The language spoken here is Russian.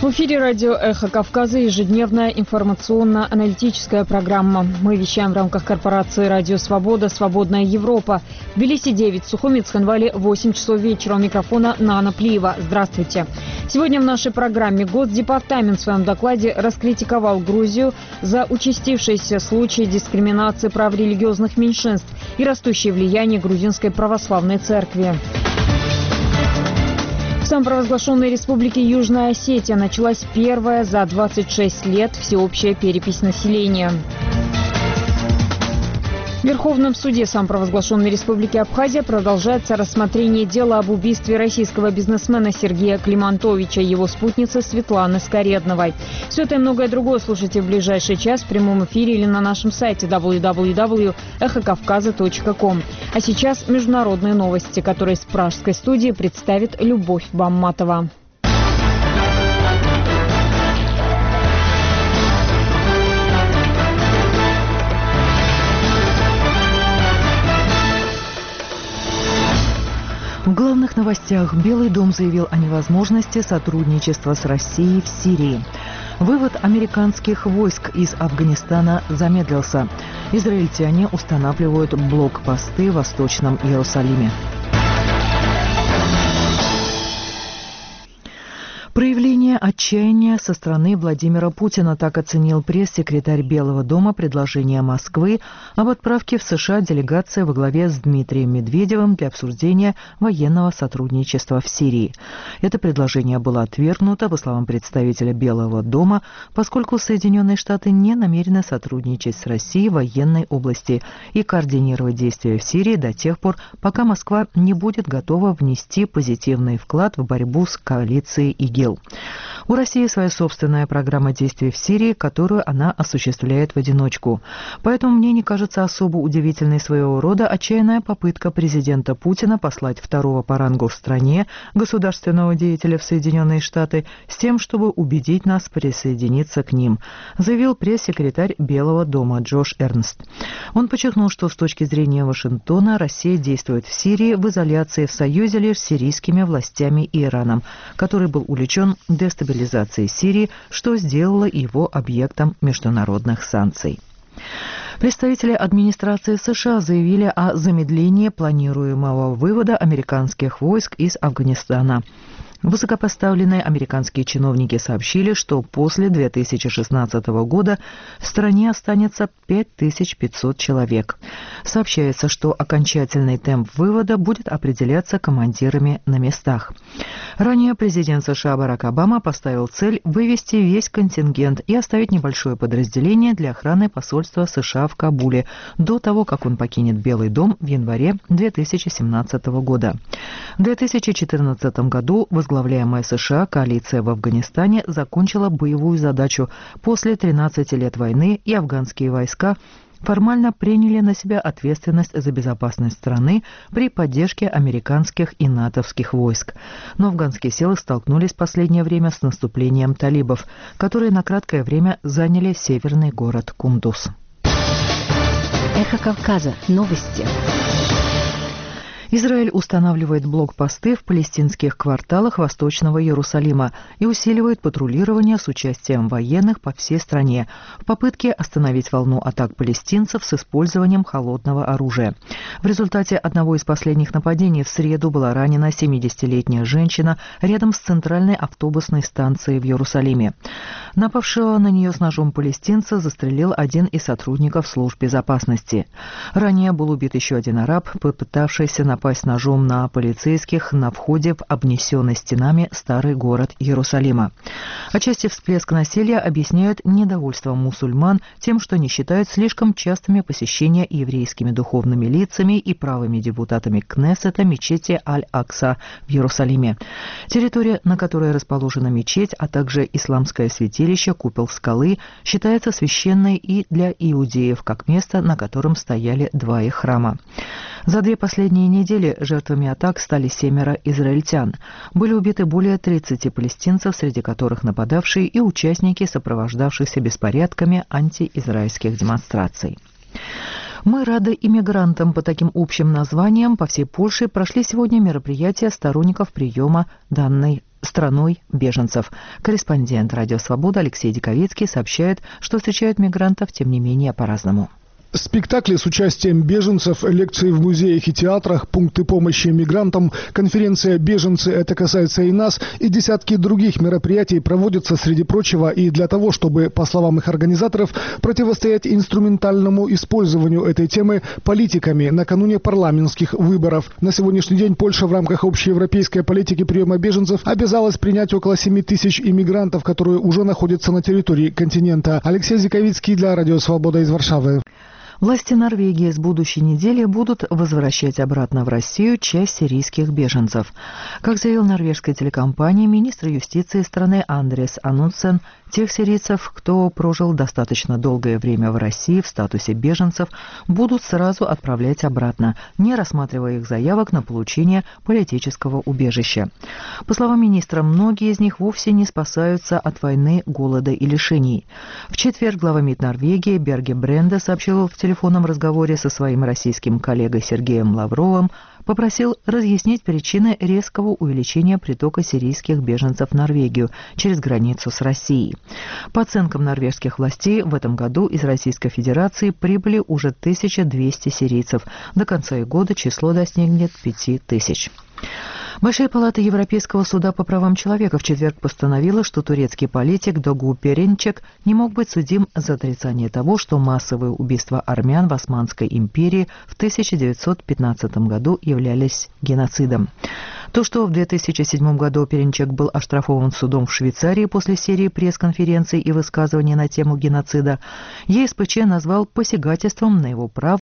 В эфире радио «Эхо Кавказа» ежедневная информационно-аналитическая программа. Мы вещаем в рамках корпорации «Радио Свобода», «Свободная Европа». В Тбилиси 9, Сухуми, Цхинвале 8 часов вечера. У микрофона Нана Плиева. Здравствуйте. Сегодня в нашей программе Госдепартамент в своем докладе раскритиковал Грузию за участившиеся случаи дискриминации прав религиозных меньшинств и растущее влияние грузинской православной церкви. В самопровозглашенной республике Южная Осетия началась первая за 26 лет всеобщая перепись населения. В Верховном суде самопровозглашенной республики Абхазия продолжается рассмотрение дела об убийстве российского бизнесмена Сергея Климантовича и его спутницы Светланы Скоредновой. Все это и многое другое слушайте в ближайший час в прямом эфире или на нашем сайте www.эхокавказа.ком. А сейчас международные новости, которые с пражской студии представит Любовь Бамматова. В главных новостях Белый дом заявил о невозможности сотрудничества с Россией в Сирии. Вывод американских войск из Афганистана замедлился. Израильтяне устанавливают блокпосты в Восточном Иерусалиме. Проявление отчаяния со стороны Владимира Путина, так оценил пресс-секретарь Белого дома предложение Москвы об отправке в США делегации во главе с Дмитрием Медведевым для обсуждения военного сотрудничества в Сирии. Это предложение было отвергнуто, по словам представителя Белого дома, поскольку Соединенные Штаты не намерены сотрудничать с Россией в военной области и координировать действия в Сирии до тех пор, пока Москва не будет готова внести позитивный вклад в борьбу с коалицией ИГИЛ. У России своя собственная программа действий в Сирии, которую она осуществляет в одиночку. Поэтому мне не кажется особо удивительной своего рода отчаянная попытка президента Путина послать второго по рангу в стране государственного деятеля в Соединенные Штаты с тем, чтобы убедить нас присоединиться к ним, заявил пресс-секретарь Белого дома Джош Эрнст. Он подчеркнул, что с точки зрения Вашингтона Россия действует в Сирии в изоляции в союзе лишь с сирийскими властями и Ираном, который был увлечен дестабилизацией Сирии, что сделало его объектом международных санкций. Представители администрации США заявили о замедлении планируемого вывода американских войск из Афганистана. Высокопоставленные американские чиновники сообщили, что после 2016 года в стране останется 5500 человек. Сообщается, что окончательный темп вывода будет определяться командирами на местах. Ранее президент США Барак Обама поставил цель вывести весь контингент и оставить небольшое подразделение для охраны посольства США в Кабуле до того, как он покинет Белый дом в январе 2017 года. В 2014 году возглавляемая США коалиция в Афганистане закончила боевую задачу. После 13 лет войны и афганские войска формально приняли на себя ответственность за безопасность страны при поддержке американских и натовских войск. Но афганские силы столкнулись в последнее время с наступлением талибов, которые на краткое время заняли северный город Кундуз. Эхо Кавказа. Новости. Израиль устанавливает блокпосты в палестинских кварталах Восточного Иерусалима и усиливает патрулирование с участием военных по всей стране в попытке остановить волну атак палестинцев с использованием холодного оружия. В результате одного из последних нападений в среду была ранена 70-летняя женщина рядом с центральной автобусной станцией в Иерусалиме. Напавшего на нее с ножом палестинца застрелил один из сотрудников служб безопасности. Ранее был убит еще один араб, попытавшийся напасть ножом на полицейских на входе в обнесенный стенами старый город Иерусалима. Отчасти всплеск насилия объясняют недовольство мусульман тем, что не считают слишком частыми посещения еврейскими духовными лицами и правыми депутатами Кнессета мечети Аль-Акса в Иерусалиме. Территория, на которой расположена мечеть, а также исламское святилище Купол скалы, считается священной и для иудеев, как место, на котором стояли два их храма. За 2 последние недели жертвами атак стали 7 израильтян. Были убиты более 30 палестинцев, среди которых нападавшие и участники сопровождавшихся беспорядками антиизраильских демонстраций. Мы рады иммигрантам. По таким общим названиям по всей Польше прошли сегодня мероприятия сторонников приема данной страной беженцев. Корреспондент «Радио Свобода» Алексей Диковецкий сообщает, что встречают мигрантов, тем не менее, по-разному. Спектакли с участием беженцев, лекции в музеях и театрах, пункты помощи мигрантам, конференция «Беженцы. Это касается и нас» и десятки других мероприятий проводятся, среди прочего, и для того, чтобы, по словам их организаторов, противостоять инструментальному использованию этой темы политиками накануне парламентских выборов. На сегодняшний день Польша в рамках общеевропейской политики приема беженцев обязалась принять около 7 тысяч иммигрантов, которые уже находятся на территории континента. Алексей Диковецкий для «Радио Свобода» из Варшавы. Власти Норвегии с будущей недели будут возвращать обратно в Россию часть сирийских беженцев. Как заявил норвежская телекомпания, министр юстиции страны Андрес Анундсен, тех сирийцев, кто прожил достаточно долгое время в России в статусе беженцев, будут сразу отправлять обратно, не рассматривая их заявок на получение политического убежища. По словам министра, многие из них вовсе не спасаются от войны, голода и лишений. В четверг глава МИД Норвегии Берге Бренде сообщил в телефонном разговоре со своим российским коллегой Сергеем Лавровым, попросил разъяснить причины резкого увеличения притока сирийских беженцев в Норвегию через границу с Россией. По оценкам норвежских властей, в этом году из Российской Федерации прибыли уже 1200 сирийцев. До конца года число достигнет 5000. Большая палата Европейского суда по правам человека в четверг постановила, что турецкий политик Догу Перенчек не мог быть судим за отрицание того, что массовые убийства армян в Османской империи в 1915 году являлись геноцидом. То, что в 2007 году Перенчек был оштрафован судом в Швейцарии после серии пресс-конференций и высказываний на тему геноцида, ЕСПЧ назвал посягательством на его право